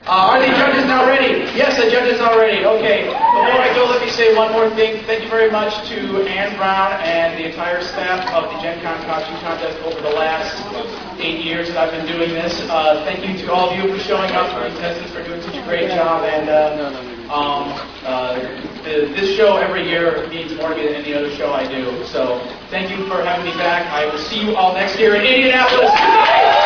Are the judges now ready? Yes, the judges are ready. Okay. Before I go, let me say one more thing. Thank you very much to Ann Brown and the entire staff of the Gen Con Costume Contest over the last 8 years that I've been doing this. Thank you to all of you for showing up, for contestants, for doing such a great job. And this show every year means more to me than any other show I do. So thank you for having me back. I will see you all next year in Indianapolis.